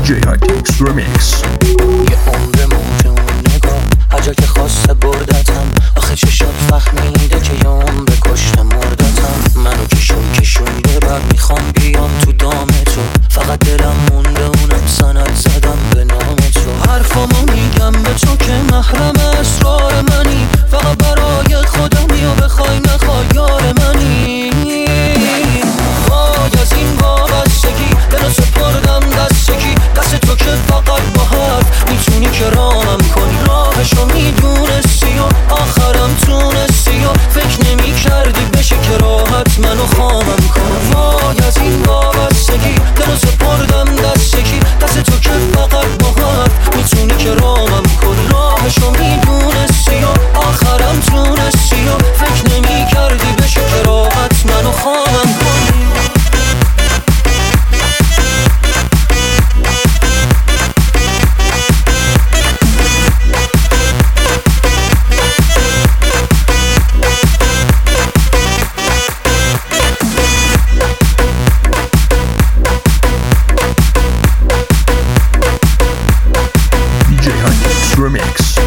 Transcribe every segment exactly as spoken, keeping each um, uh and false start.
جی هایتکس رمیکس. یه عمر موج اون نگاه هر جا که خواسته بردتم، آخه چشات فهمیده که یه عمر کشته مردتم. منو کشون کشون ببر میخوام بیام تو دام تو، فقط دلم مونده اونم سند زدم به نام تو. حرفامو میگم به تو که محرم اسرار منی، فقط برای خودم یا بخوای نخوای یار منی. وای از این وابستگی دلو سپردم دست کی، دست تو که فقط با حرف میتونی که رامم کنی. راهشو میدونستی و آخرم تونستی و فکر نمی کردی بشه که راحت منو خامم کن. وای از این وابستگی دلو سپردم دست کی، دست تو که فقط با حرف میتونی که رامم کنی. راهشو میدونستی و آخرم تونستی و فکر نمی کردی بشه که راحت منو خامم کنی. رمیکس.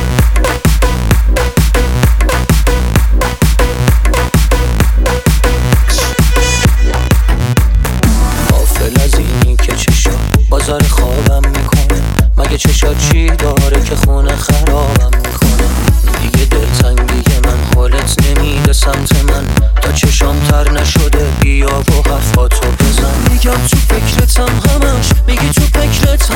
غافل از اینی که چشات بازار خوابم میکنه، مگه چشات چی داره که خونه خرابم میکنه. دیگه دلتنگی من حالت نمیده سمت من، تا چشام تر نشده بیا و حرفاتو بزن. میگم تو فکرتم همش، میگی تو فکرتم